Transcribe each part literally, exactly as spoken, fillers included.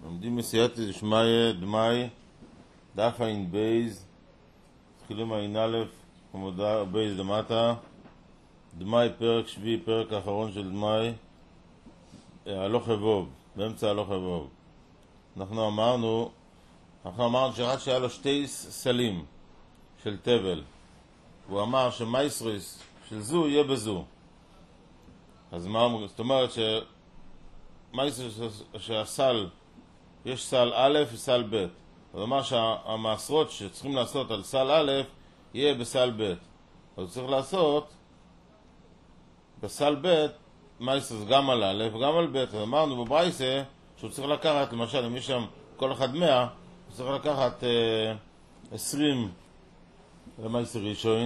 לומדים מסייעתא דשמיא דמאי, דף עין בייז, מתחילים עין א', עמוד בייז למטה, דמאי פרק שביעי, פרק האחרון של דמאי, הלוך ובוב, באמצע הלוך ובוב. אנחנו אמרנו, אנחנו אמרנו שרק שהיה לו שתי סלים של תבל, הוא אמר שמייסריס של זו יהיה בזו. אז מה אמרו? זאת אומרת שמייסריס שהסל, יש סל א' וסל ב'. הוא אמר שהמעשרות שצריכים לעשות על סל א' יהיה בסל ב'. אז הוא צריך לעשות בסל ב' מייסריס גם על א' וגם על ב'. אז אמרנו בברייסה שהוא צריך לקחת, למשל אם יש שם כל אחד מאה, הוא צריך לקחת אה, עשרים למייסר ראשון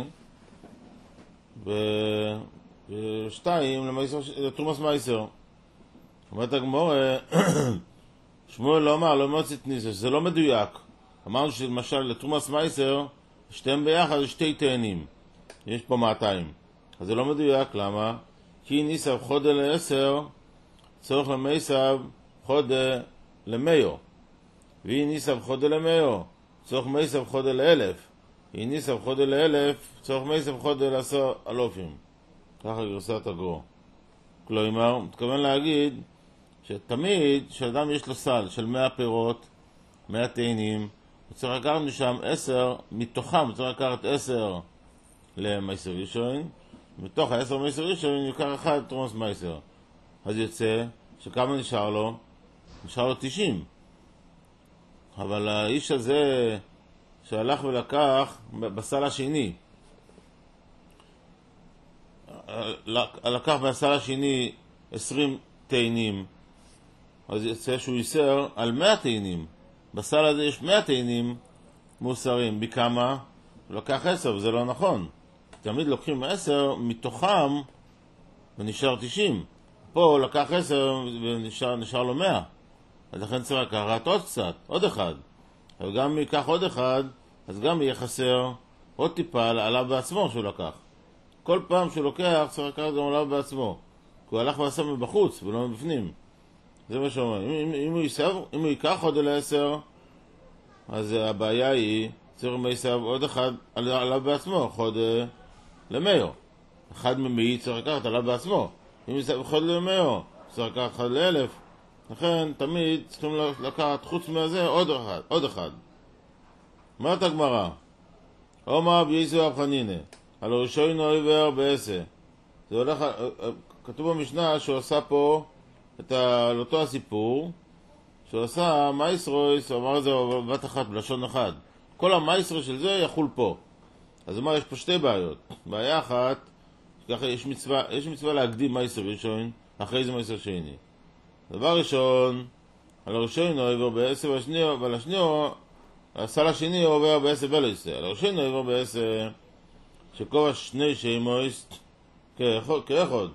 ושתיים לתרומס מייסר. אומרת הגמרא, שמואל לא אמר, לא מוצאת ניסה, זה לא מדויק. אמרנו שלמשל לתרומס מייסר שתיהם ביחד זה שתי תאנים, יש פה מאתיים. אז זה לא מדויק, למה? כי ניסב חודה לעשר צורך למייסב חודה למיו, ואי ניסב חודה למיו צורך מייסב חודה לאלף, ואי ניסב חודה לאלף צורך מייסב חודה לעשר אלופים. ככה גרסת הגרו. כלומר, מתכוון להגיד שתמיד כשאדם יש לו סל של מאה פירות, מאה תאנים, הוא צריך לקחת משם עשר, מתוכם הוא צריך לקחת עשר למייסר ראשון, מתוך העשר מייסר ראשון יקח אחד תרומס מייסר. אז יוצא שכמה נשאר לו? נשאר לו תשעים. אבל האיש הזה שהלך ולקח בסל השני, לקח בסל השני עשרים תאנים, אז יוצא שהוא ייסר על מאה תאנים. בסל הזה יש מאה תאנים מוסרים. בכמה? הוא לקח עשר, וזה לא נכון. תמיד לוקחים עשר מתוכם ונשאר תשעים. פה הוא לקח עשר ונשאר נשאר לו מאה. אז לכן צריך לקחת עוד קצת, עוד אחד. אבל גם אם ייקח עוד אחד, אז גם יהיה חסר עוד טיפה עליו בעצמו שהוא לקח. כל פעם שהוא לוקח צריך לקחת גם עליו בעצמו, כי הוא הלך ועשה מבחוץ ולא מבפנים. זה מה שאומר. אם, אם, אם, הוא יסב, אם הוא ייקח עוד אל עשר, אז הבעיה היא צריך מייסב עוד אחד עליו בעצמו, חוד למיו. אחד ממאי צריך לקחת עליו בעצמו. אם יסב חוד למיו, צריך לקחת אחד לאלף. לכן תמיד צריכים לקחת חוץ מהזה עוד אחד, עוד אחד. אומרת הגמרא, אומר בייסו אב חנינה, על ראשון עובר בעשה. זה הולך, כתוב במשנה שהוא עשה פה את על אותו הסיפור, שהוא עשה מייסרויס, הוא אמר את זה בבת אחת, בלשון אחד. כל המייסרו של זה יחול פה. אז הוא אומר, יש פה שתי בעיות. בעיה אחת, ככה יש מצווה, יש מצווה להקדים מייסר ראשון, אחרי זה מייסר שני. דבר ראשון, על הראשון הוא עובר בעשר, ועל השני, הסל השני הוא עובר בעשר ולעשר. על הראשון הוא עובר בעשר, שכובע שני שימויסט, כאחד.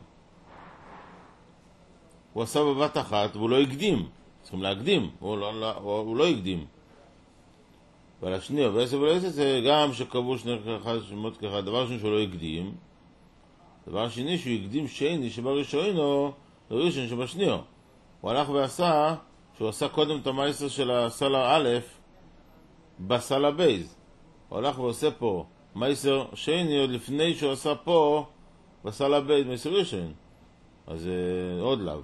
הוא עשה בבת אחת, והוא לא הקדים. צריכים להקדים, הוא לא, הוא, הוא לא הקדים. ועל השני, בעשר ולעשר, זה גם שקבעו שני אחד שמות כאחד. דבר ראשון שהוא לא הקדים. דבר שני, שהוא הקדים שני שבראשונו, לראשון שבשניו. הוא הלך ועשה, שהוא עשה קודם את המייסר של הסל א' בסל הבייז. הוא הלך ועושה פה מייסר שני עוד לפני שהוא עשה פה בסל הבייז מייסר ראשון. אז אה, עוד לאו.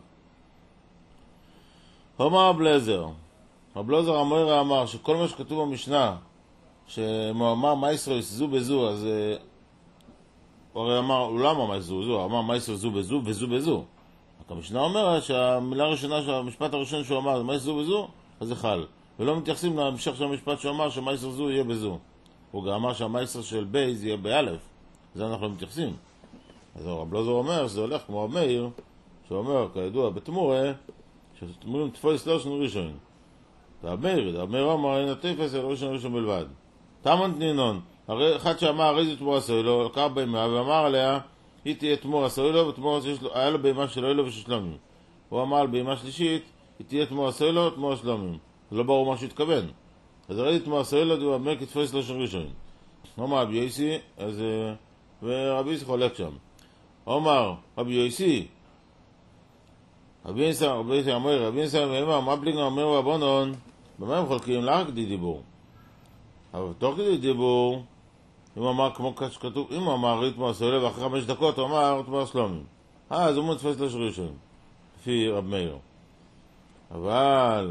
הומר הבלזר. הבלזר אמר, אמר שכל מה שכתוב במשנה, שהוא אמר מייסר זו בזו, אז אה, הוא הרי אמר, הוא לא אמר מייסר זו, הוא אמר מייסר זו בזו וזו בזו. המשנה אומרת שהמילה הראשונה, שהמשפט הראשון שהוא אמר, זה מייסר זו בזו, אז זה חל. ולא מתייחסים להמשך של המשפט שהוא אמר שמייסר זו יהיה בזו. הוא גם אמר שהמייסר של בייז יהיה באלף. זה אנחנו לא מתייחסים. אז רב לוזר אומר שזה הולך כמו המאיר, שהוא אומר, כידוע, בתמורה, שתמורים תפויס לא ראשון ראשון. זה המאיר, המאיר אמר, אין התפס אל ראשון ראשון בלבד. תמון תנינון, אחד שאמר, הרי זה תמורה סוילו, לקח בימה ואמר עליה, היא תהיה תמורה סוילו, ותמורה היה לו בימה שלו אלו וששלומים. הוא אמר על בימה שלישית, היא תהיה תמורה סוילו, תמורה שלומים. זה לא ברור מה שהוא התכוון. אז הרי תמורה סוילו, הוא אומר, כתפויס לא ראשון ראשון. אומר רבי יוסי, אז ורבי יוסי חולק שם. אומר רבי יוסי, רבי ניסן, רבי ניסן אמר, רבי ניסן אמר, מה פליגן אומר רבונון? במה הם חולקים? לא רק כדי דיבור. אבל תוך כדי דיבור, אם הוא אמר כמו שכתוב, אם הוא אמר ריתמו הסולב, ואחרי חמש דקות הוא אמר ריתמו הסלומים. אה, אז הוא מוצפס לשרישון, לפי רב מאיר. אבל,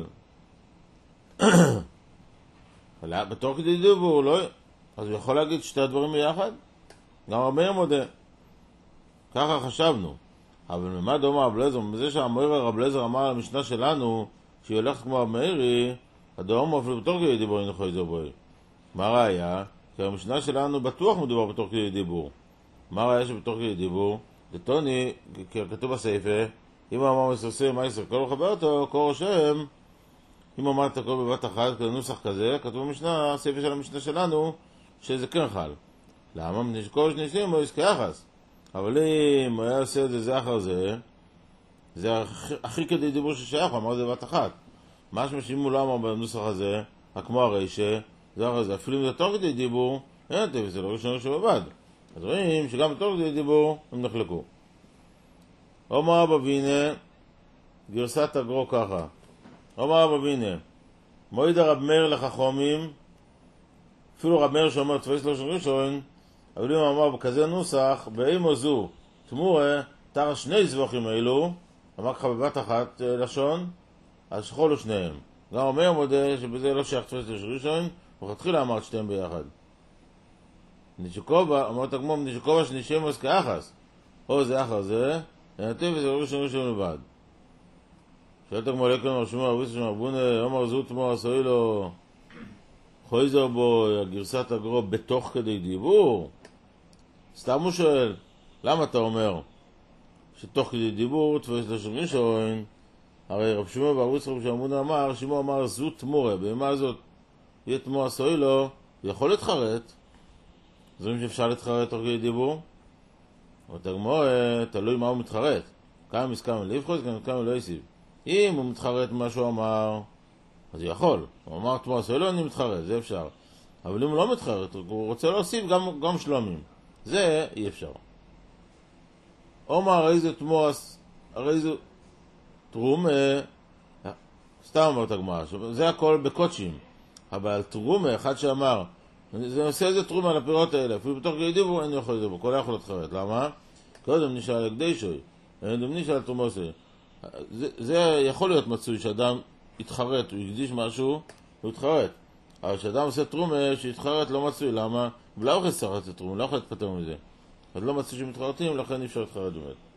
בתוך כדי דיבור, לא, אז הוא יכול להגיד שתי הדברים ביחד? גם רב מאיר מודה. ככה חשבנו. אבל ממה דומה רב אליעזר? מזה שהמאיר רב אליעזר אמר על המשנה שלנו, שהיא הולכת כמו רב מאירי, הדומה אפילו בתוך כדי דיבור אין יכול לזור בוי. מה ראיה? כי המשנה שלנו בטוח מדובר בתוך כדי דיבור. מה ראיה שבתוך כדי דיבור? דתוני, כתוב בספר, אם הוא אמר מסוסי מייסר, כל הוא חבר אותו, כל רושם, אם הוא אמר את הכל בבת אחת, כנוסח כזה, כתוב במשנה, הספר של המשנה שלנו, שזה כן חל. למה? כל שניסים הוא עסקי יחס. אבל אם הוא היה עושה את זה זה אחר זה, זה הכי, הכי כדי דיבור ששייך, הוא אמר את זה בבת אחת. מה שמשימו הוא לא אמר בנוסח הזה, כמו הרשע, זה אחר זה, אפילו אם זה תוך כדי דיבור, אין יותר, זה לא ראשון שבבד. אז רואים שגם בתוך כדי דיבור הם נחלקו. אומר אבא וינה, גרסת הגרו ככה. אומר אבא וינה, מועיד הרב מאיר לחכומים, אפילו רב מאיר שאומר תפס לו של ראשון, אבל אם הוא אמר בכזה נוסח, באימו זו, תמורה, תר שני זבוכים האלו, אמר לך בבת אחת לשון, אז שכולו שניהם. גם אומר מודה שבזה לא שייך תפס לו של ראשון, וכתחילה אמרת שתיהם ביחד. נשקובה, אמרת הגמור, נשקובה שנשמוס כאחס, או זה אחר זה, נתיב וזה לא ראשון ראשון לבד. שאלת הגמור לקרן רשומה, רביס שם אבונה, אומר זו תמור עשוי לו, חויזר בו גרסת הגרו בתוך כדי דיבור. סתם הוא שואל, למה אתה אומר שתוך כדי דיבור תפס לשון ראשון? הרי רב שמעון בערוץ רב שמעון אמר, שמעון אמר זו תמורה, במה הזאת יהיה תמור עשוי לו, זה יכול להתחרט. זה אם שאפשר להתחרט תוך כדי דיבור? אבל תגמור, תלוי מה הוא מתחרט. כמה מסכם לבחוץ, כמה לא יסיב. אם הוא מתחרט ממה שהוא אמר, אז הוא יכול. הוא אמר תמור עשוי לו, אני מתחרט, זה אפשר. אבל אם הוא לא מתחרט, הוא רוצה להוסיף גם, גם שלומים. זה אי אפשר. אומר הרי זה תמוס, הרי זה תרומה, סתם אמרת הגמרא, זה הכל בקודשים. אבל תרומה, אחד שאמר, זה עושה איזה תרומה על הפירות האלה, אפילו בתוך כדי דיבור אין יכול לדבר, כל יכול להתחרט. למה? קודם נשאל על הקדי שוי, קודם נשאל על תרומוסי. זה, זה יכול להיות מצוי שאדם יתחרט, הוא יקדיש משהו, הוא יתחרט. אבל כשאדם עושה תרומה, שיתחרט לא מצוי, למה? ולא יכול להתחרט את תרומה, לא יכול להתפטר מזה. אז לא מצוי שמתחרטים, לכן אי אפשר להתחרט באמת.